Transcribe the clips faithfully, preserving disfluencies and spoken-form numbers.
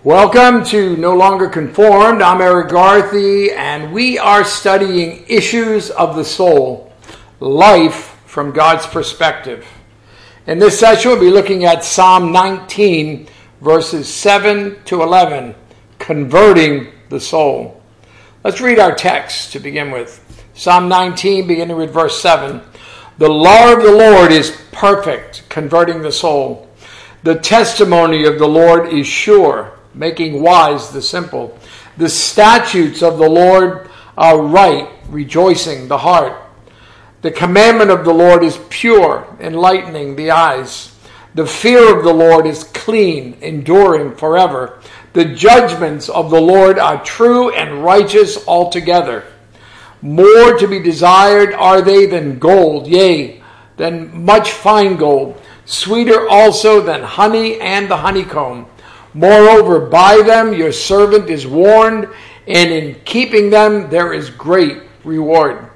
Welcome to No Longer Conformed. I'm Eric Garthy, and we are studying issues of the soul, life from God's perspective. In this session, we'll be looking at Psalm nineteen, verses seven to eleven, converting the soul. Let's read our text to begin with. Psalm nineteen, beginning with verse seven. The law of the Lord is perfect, converting the soul. The testimony of the Lord is sure, making wise the simple. The statutes of the Lord are right, rejoicing the heart. The commandment of the Lord is pure, enlightening the eyes. The fear of the Lord is clean, enduring forever. The judgments of the Lord are true and righteous altogether. More to be desired are they than gold, yea, than much fine gold. Sweeter also than honey and the honeycomb. Moreover, by them your servant is warned, and in keeping them there is great reward.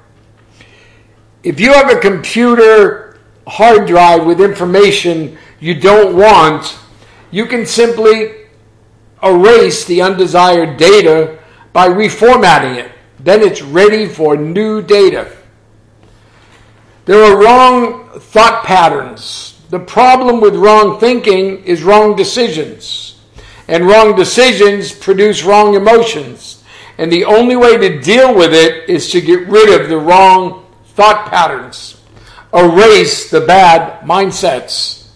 If you have a computer hard drive with information you don't want, you can simply erase the undesired data by reformatting it. Then it's ready for new data. There are wrong thought patterns. The problem with wrong thinking is wrong decisions. And wrong decisions produce wrong emotions. And the only way to deal with it is to get rid of the wrong thought patterns. Erase the bad mindsets.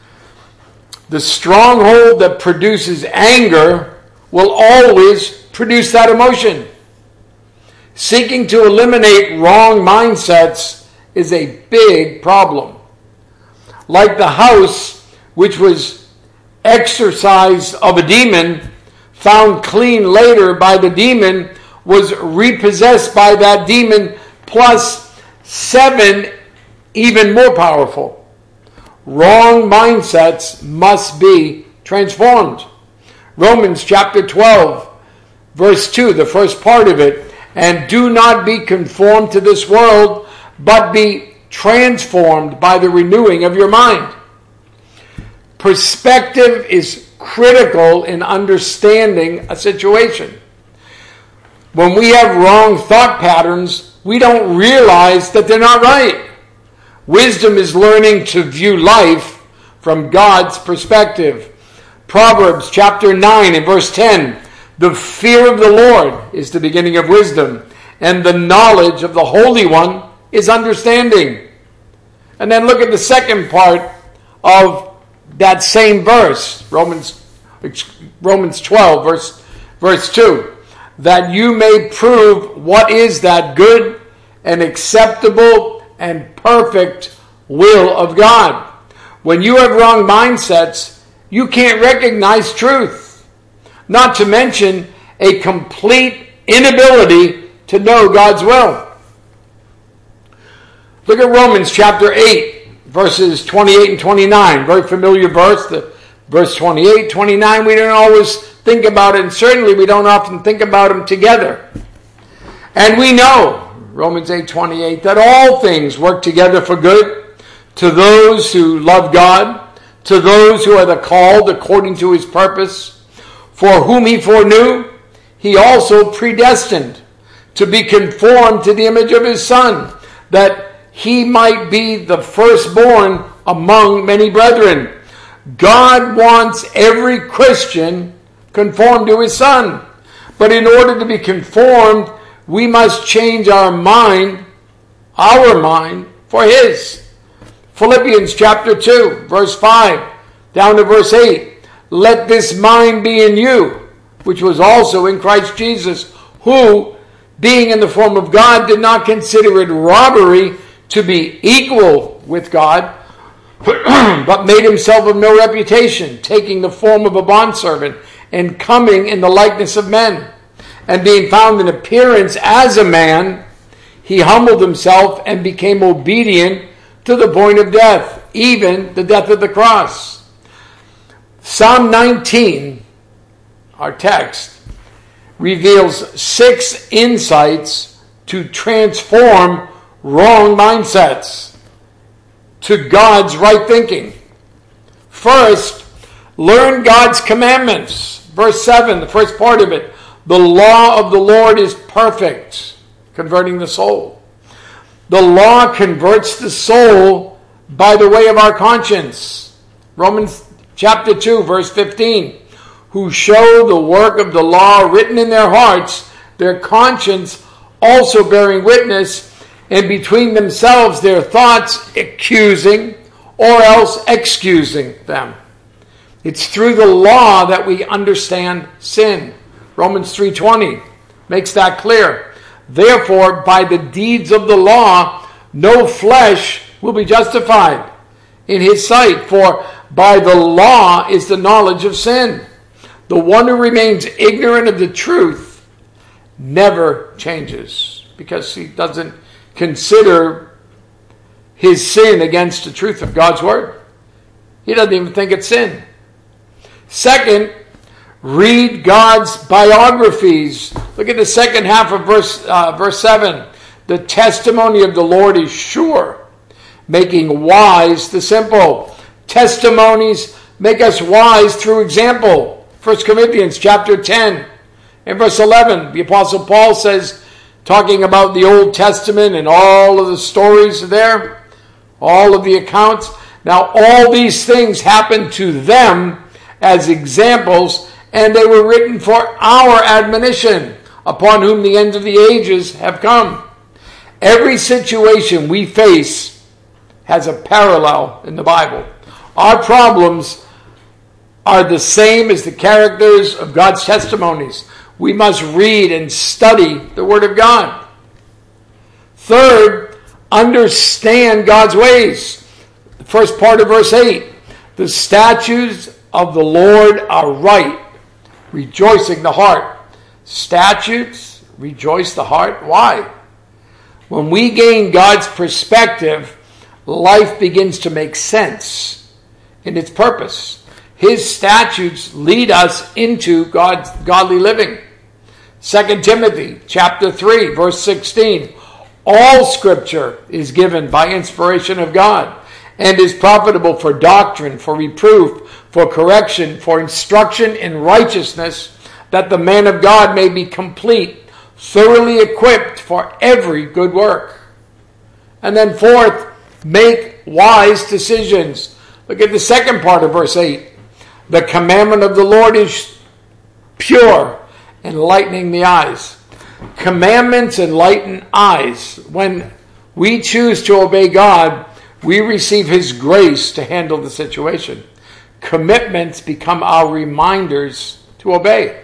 The stronghold that produces anger will always produce that emotion. Seeking to eliminate wrong mindsets is a big problem. Like the house which was exorcised of a demon, found clean later by the demon, was repossessed by that demon, plus seven even more powerful. Wrong mindsets must be transformed. Romans chapter twelve, verse two, the first part of it, and do not be conformed to this world, but be transformed by the renewing of your mind. Perspective is critical in understanding a situation. When we have wrong thought patterns, we don't realize that they're not right. Wisdom is learning to view life from God's perspective. Proverbs chapter nine and verse ten. The fear of the Lord is the beginning of wisdom, and the knowledge of the Holy One is understanding. And then look at the second part of that same verse, Romans Romans twelve, verse, verse two, that you may prove what is that good and acceptable and perfect will of God. When you have wrong mindsets, you can't recognize truth, not to mention a complete inability to know God's will. Look at Romans chapter eight. Verses twenty-eight and twenty-nine, very familiar verse. The verse twenty-eight, twenty-nine, we don't always think about it, and certainly we don't often think about them together. And we know, Romans eight twenty-eight, that all things work together for good to those who love God, to those who are the called according to his purpose, for whom he foreknew, he also predestined to be conformed to the image of his Son, that he might be the firstborn among many brethren. God wants every Christian conformed to his Son. But in order to be conformed, we must change our mind, our mind, for his. Philippians chapter two, verse five, down to verse eight. Let this mind be in you, which was also in Christ Jesus, who, being in the form of God, did not consider it robbery to be equal with God, but made himself of no reputation, taking the form of a bondservant, and coming in the likeness of men. And being found in appearance as a man, he humbled himself and became obedient to the point of death, even the death of the cross. Psalm nineteen, our text, reveals six insights to transform wrong mindsets to God's right thinking. First, learn God's commandments. Verse seven, the first part of it. The law of the Lord is perfect, converting the soul. The law converts the soul by the way of our conscience. Romans chapter two, verse fifteen. Who show the work of the law written in their hearts, their conscience also bearing witness, and between themselves their thoughts accusing or else excusing them. It's through the law that we understand sin. Romans three twenty makes that clear. Therefore, by the deeds of the law, no flesh will be justified in his sight, for by the law is the knowledge of sin. The one who remains ignorant of the truth never changes, because he doesn't consider his sin against the truth of God's word. He doesn't even think it's sin. Second, read God's biographies. Look at the second half of verse, uh, verse seven. The testimony of the Lord is sure, making wise the simple. Testimonies make us wise through example. First Corinthians chapter ten and verse eleven. The Apostle Paul says, talking about the Old Testament and all of the stories there, all of the accounts. Now all these things happened to them as examples, and they were written for our admonition, upon whom the end of the ages have come. Every situation we face has a parallel in the Bible. Our problems are the same as the characters of God's testimonies. We must read and study the Word of God. Third, understand God's ways. The first part of verse eight. The statutes of the Lord are right, rejoicing the heart. Statutes rejoice the heart. Why? When we gain God's perspective, life begins to make sense in its purpose. His statutes lead us into God's godly living. Second Timothy chapter three, verse sixteen. All scripture is given by inspiration of God and is profitable for doctrine, for reproof, for correction, for instruction in righteousness, that the man of God may be complete, thoroughly equipped for every good work. And then fourth, make wise decisions. Look at the second part of verse eight. The commandment of the Lord is pure, enlightening the eyes. Commandments enlighten eyes. When we choose to obey God, we receive His grace to handle the situation. Commitments become our reminders to obey.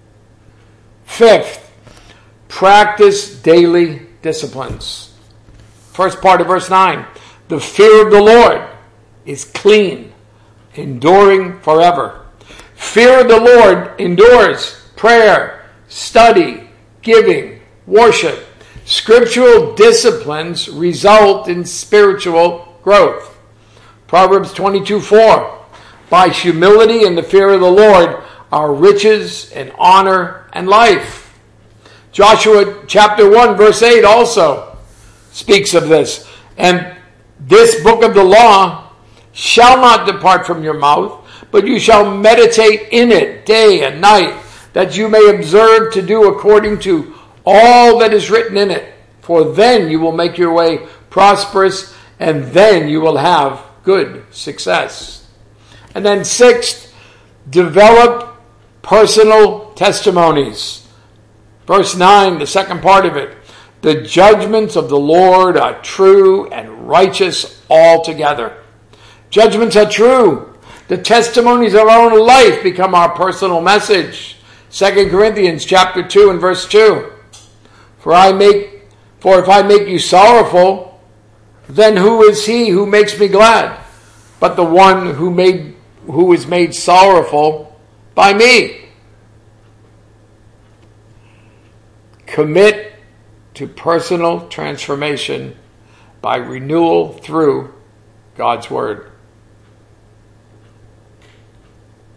Fifth, practice daily disciplines. First part of verse nine. The fear of the Lord is clean, enduring forever. Fear of the Lord endures prayer, study, giving, worship. Scriptural disciplines result in spiritual growth. Proverbs twenty-two four. By humility and the fear of the Lord are riches and honor and life. Joshua chapter one verse eight also speaks of this. And this book of the law shall not depart from your mouth, but you shall meditate in it day and night, that you may observe to do according to all that is written in it. For then you will make your way prosperous, and then you will have good success. And then sixth, develop personal testimonies. Verse nine, the second part of it. The judgments of the Lord are true and righteous altogether. Judgments are true. The testimonies of our own life become our personal message. Second Corinthians chapter two and verse two. For I make, for if I make you sorrowful, then who is he who makes me glad? But the one who made, who is made sorrowful by me. Commit to personal transformation by renewal through God's Word.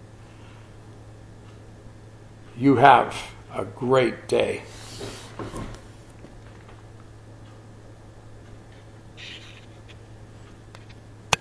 You have a great day.